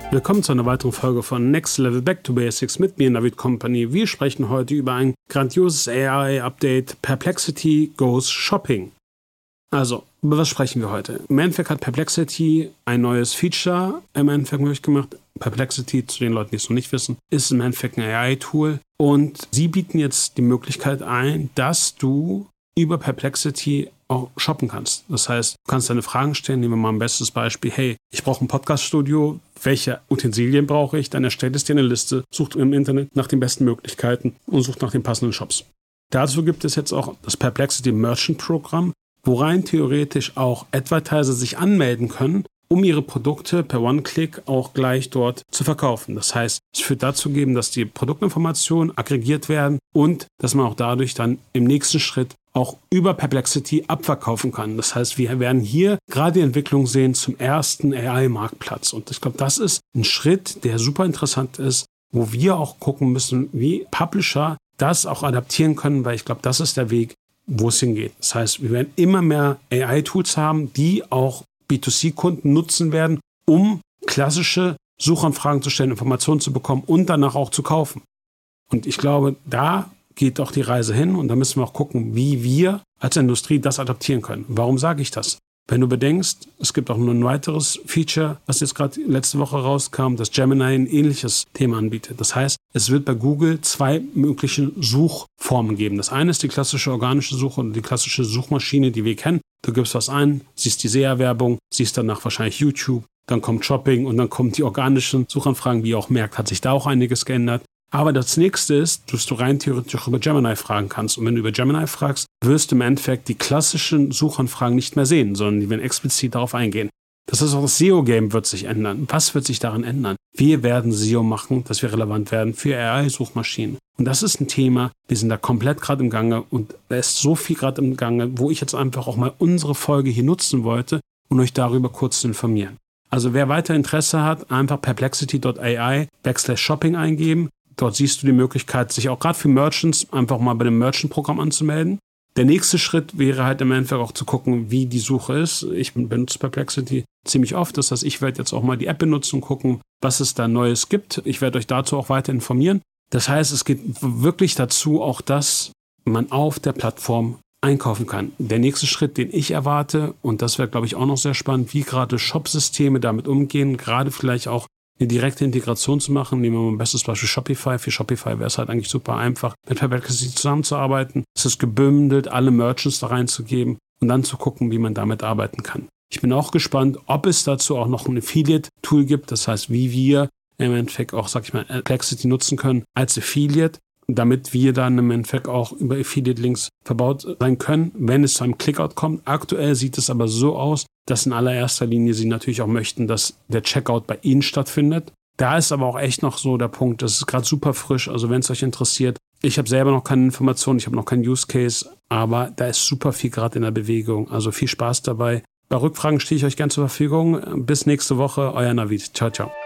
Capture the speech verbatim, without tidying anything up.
Willkommen zu einer weiteren Folge von Next Level Back to Basics mit mir, Navid Company. Wir sprechen heute über ein grandioses A I-Update. Perplexity goes shopping. Also, über was sprechen wir heute? Im Endeffekt hat Perplexity ein neues Feature im Endeffekt möglich gemacht. Perplexity, zu den Leuten, die es noch nicht wissen, ist im Endeffekt ein A I-Tool. Und sie bieten jetzt die Möglichkeit ein, dass du über Perplexity auch shoppen kannst. Das heißt, du kannst deine Fragen stellen. Nehmen wir mal ein bestes Beispiel. Hey, ich brauche ein Podcast-Studio. Welche Utensilien brauche ich? Dann erstellt es dir eine Liste, sucht im Internet nach den besten Möglichkeiten und sucht nach den passenden Shops. Dazu gibt es jetzt auch das Perplexity Merchant Programm, wo rein theoretisch auch Advertiser sich anmelden können, um ihre Produkte per One-Click auch gleich dort zu verkaufen. Das heißt, es führt dazu geben, dass die Produktinformationen aggregiert werden und dass man auch dadurch dann im nächsten Schritt auch über Perplexity abverkaufen kann. Das heißt, wir werden hier gerade die Entwicklung sehen zum ersten A I-Marktplatz. Und ich glaube, das ist ein Schritt, der super interessant ist, wo wir auch gucken müssen, wie Publisher das auch adaptieren können, weil ich glaube, das ist der Weg, wo es hingeht. Das heißt, wir werden immer mehr A I-Tools haben, die auch B zwei C-Kunden nutzen werden, um klassische Suchanfragen zu stellen, Informationen zu bekommen und danach auch zu kaufen. Und ich glaube, da geht auch die Reise hin und da müssen wir auch gucken, wie wir als Industrie das adaptieren können. Warum sage ich das? Wenn du bedenkst, es gibt auch nur ein weiteres Feature, was jetzt gerade letzte Woche rauskam, dass Gemini ein ähnliches Thema anbietet. Das heißt, es wird bei Google zwei mögliche Suchformen geben. Das eine ist die klassische organische Suche und die klassische Suchmaschine, die wir kennen. Du gibst was ein, siehst die S E A-Werbung, siehst danach wahrscheinlich YouTube, dann kommt Shopping und dann kommen die organischen Suchanfragen. Wie ihr auch merkt, hat sich da auch einiges geändert. Aber das nächste ist, dass du rein theoretisch auch über Gemini fragen kannst. Und wenn du über Gemini fragst, wirst du im Endeffekt die klassischen Suchanfragen nicht mehr sehen, sondern die werden explizit darauf eingehen. Das ist auch das S E O-Game wird sich ändern. Was wird sich daran ändern? Wir werden S E O machen, dass wir relevant werden für A I-Suchmaschinen. Und das ist ein Thema, wir sind da komplett gerade im Gange und da ist so viel gerade im Gange, wo ich jetzt einfach auch mal unsere Folge hier nutzen wollte, um euch darüber kurz zu informieren. Also wer weiter Interesse hat, einfach perplexity dot A I backslash shopping eingeben. Dort siehst du die Möglichkeit, sich auch gerade für Merchants einfach mal bei dem Merchant-Programm anzumelden. Der nächste Schritt wäre halt im Endeffekt auch zu gucken, wie die Suche ist. Ich benutze Perplexity ziemlich oft. Das heißt, ich werde jetzt auch mal die App benutzen und gucken, was es da Neues gibt. Ich werde euch dazu auch weiter informieren. Das heißt, es geht wirklich dazu, auch dass man auf der Plattform einkaufen kann. Der nächste Schritt, den ich erwarte, und das wäre, glaube ich, auch noch sehr spannend, wie gerade Shop-Systeme damit umgehen, gerade vielleicht auch eine direkte Integration zu machen. Nehmen wir mal ein bestes Beispiel Shopify. Für Shopify wäre es halt eigentlich super einfach, mit Perplexity zusammenzuarbeiten. Es ist gebündelt, alle Merchants da reinzugeben und dann zu gucken, wie man damit arbeiten kann. Ich bin auch gespannt, ob es dazu auch noch ein Affiliate-Tool gibt. Das heißt, wie wir im Endeffekt auch, sag ich mal, Perplexity nutzen können als Affiliate, damit wir dann im Endeffekt auch über Affiliate-Links verbaut sein können, wenn es zu einem Clickout kommt. Aktuell sieht es aber so aus, dass in allererster Linie sie natürlich auch möchten, dass der Checkout bei ihnen stattfindet. Da ist aber auch echt noch so der Punkt, das ist gerade super frisch, also wenn es euch interessiert. Ich habe selber noch keine Informationen, ich habe noch keinen Use Case, aber da ist super viel gerade in der Bewegung, also viel Spaß dabei. Bei Rückfragen stehe ich euch gerne zur Verfügung. Bis nächste Woche, euer Navid. Ciao, ciao.